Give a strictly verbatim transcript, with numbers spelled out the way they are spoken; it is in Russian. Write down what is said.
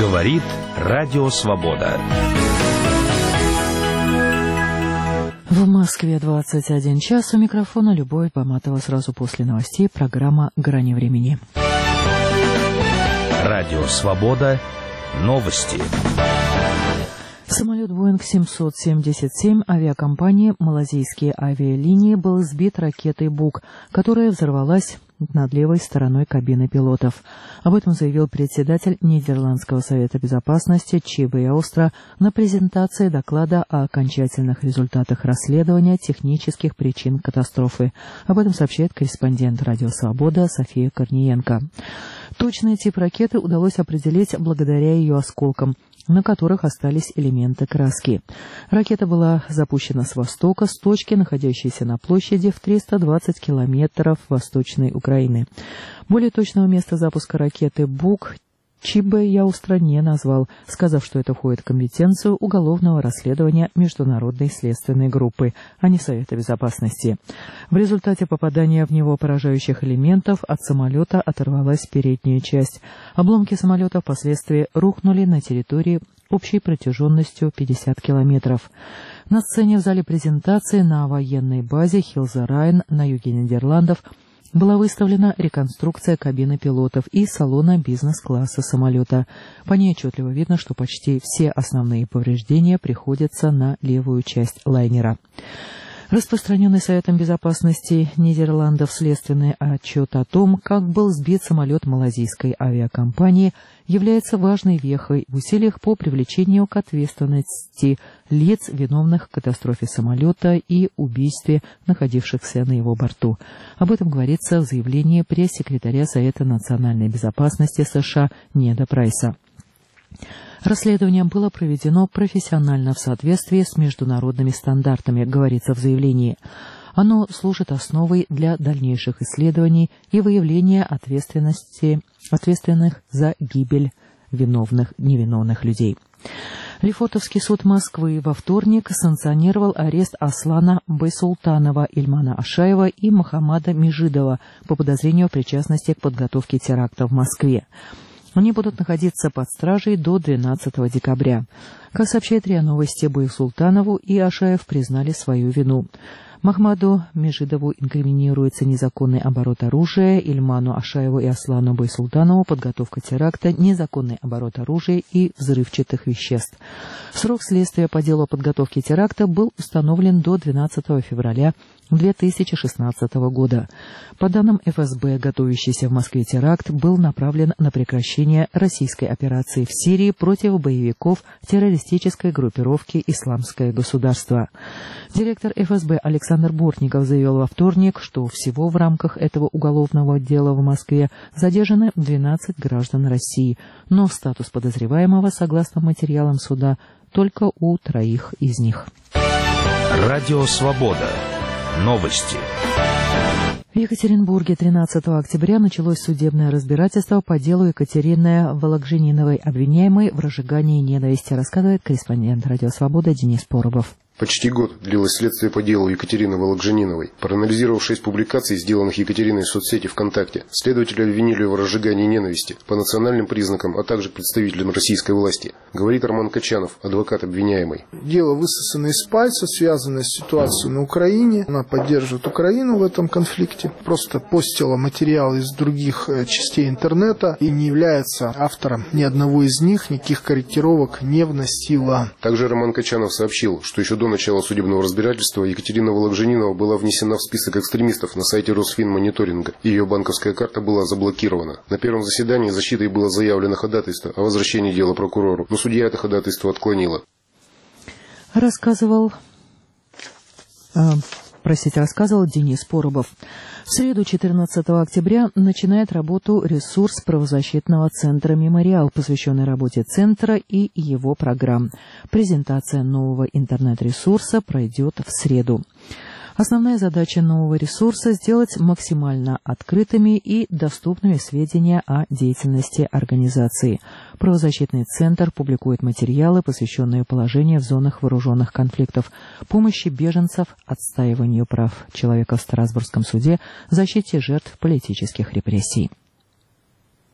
Говорит Радио Свобода. В Москве двадцать один час. У микрофона Любовь Баматова. Сразу после новостей программа «Грани времени». Радио Свобода. Новости. Самолет Боинг семьсот семьдесят семь авиакомпании «Малайзийские авиалинии» был сбит ракетой «Бук», которая взорвалась над левой стороной кабины пилотов. Об этом заявил председатель Нидерландского совета безопасности Чибе Яустра на презентации доклада о окончательных результатах расследования технических причин катастрофы. Об этом сообщает корреспондент «Радио Свобода» София Корниенко. Точный тип ракеты удалось определить благодаря ее осколкам, на которых остались элементы краски. Ракета была запущена с востока, с точки, находящейся на площади в триста двадцать километров восточной Украины. Более точного места запуска ракеты «Бук» Чибе Яустра не назвал, сказав, что это входит в компетенцию уголовного расследования Международной следственной группы, а не Совета безопасности. В результате попадания в него поражающих элементов от самолета оторвалась передняя часть. Обломки самолета впоследствии рухнули на территории общей протяженностью пятьдесят километров. На сцене в зале презентации на военной базе Хилза-Райн на юге Нидерландов была выставлена реконструкция кабины пилотов и салона бизнес-класса самолета. По ней отчетливо видно, что почти все основные повреждения приходятся на левую часть лайнера. Распространенный Советом безопасности Нидерландов следственный отчет о том, как был сбит самолет малайзийской авиакомпании, является важной вехой в усилиях по привлечению к ответственности лиц, виновных в катастрофе самолета и убийстве находившихся на его борту. Об этом говорится в заявлении пресс-секретаря Совета национальной безопасности США Неда Прайса. Расследование было проведено профессионально в соответствии с международными стандартами, говорится в заявлении. Оно служит основой для дальнейших исследований и выявления ответственности, ответственных за гибель виновных, невиновных людей. Лефортовский суд Москвы во вторник санкционировал арест Аслана Байсултанова, Ильмана Ашаева и Мохаммада Межидова по подозрению в причастности к подготовке теракта в Москве. Они будут находиться под стражей до двенадцатого декабря. Как сообщает РИА Новости, Байсултанову и Ашаев признали свою вину. Мохаммаду Межидову инкриминируется незаконный оборот оружия, Ильману Ашаеву и Аслану Байсултанову подготовка теракта, незаконный оборот оружия и взрывчатых веществ. Срок следствия по делу о подготовке теракта был установлен до двенадцатого февраля две тысячи шестнадцатого года. По данным эф эс бэ, готовящийся в Москве теракт был направлен на прекращение российской операции в Сирии против боевиков террористической группировки «Исламское государство». Директор эф эс бэ Александр Бортников заявил во вторник, что всего в рамках этого уголовного дела в Москве задержаны двенадцать граждан России, но статус подозреваемого, согласно материалам суда, только у троих из них. Радио Свобода. Новости. В Екатеринбурге тринадцатого октября началось судебное разбирательство по делу Екатерины Вологжениновой, обвиняемой в разжигании ненависти, рассказывает корреспондент «Радио Свобода» Денис Поробов. Почти год длилось следствие по делу Екатерины Вологжениновой. Проанализировав шесть публикаций, сделанных Екатериной в соцсети ВКонтакте, следователи обвинили ее в разжигании ненависти по национальным признакам, а также представителям российской власти, говорит Роман Качанов, адвокат обвиняемой. Дело высосано из пальца, связанное с ситуацией на Украине. Она поддерживает Украину в этом конфликте. Просто постила материалы из других частей интернета и не является автором ни одного из них, никаких корректировок не вносила. Также Роман Качанов сообщил, что еще до До начала судебного разбирательства Екатерина Вологженинова была внесена в список экстремистов на сайте Росфинмониторинга. Ее банковская карта была заблокирована. На первом заседании защитой было заявлено ходатайство о возвращении дела прокурору, но судья это ходатайство отклонила. Рассказывал... Э, простите, рассказывал Денис Поробов. В среду, четырнадцатого октября, начинает работу ресурс правозащитного центра «Мемориал», посвященный работе центра и его программ. Презентация нового интернет-ресурса пройдет в среду. Основная задача нового ресурса – сделать максимально открытыми и доступными сведения о деятельности организации. Правозащитный центр публикует материалы, посвященные положению в зонах вооруженных конфликтов, помощи беженцев, отстаиванию прав человека в Страсбургском суде, защите жертв политических репрессий.